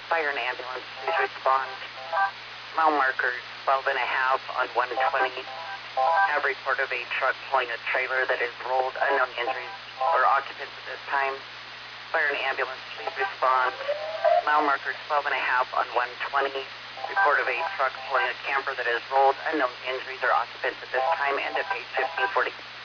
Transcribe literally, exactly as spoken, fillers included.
Fire and ambulance, please respond. Mile markers twelve and a half on one twenty. Have report of a truck pulling a trailer that is rolled, unknown injuries or occupants at this time. Fire and ambulance, please respond. Mile marker twelve and a half on one twenty. Report of a truck pulling a camper that is rolled, unknown injuries or occupants at this time. End at page fifteen forty.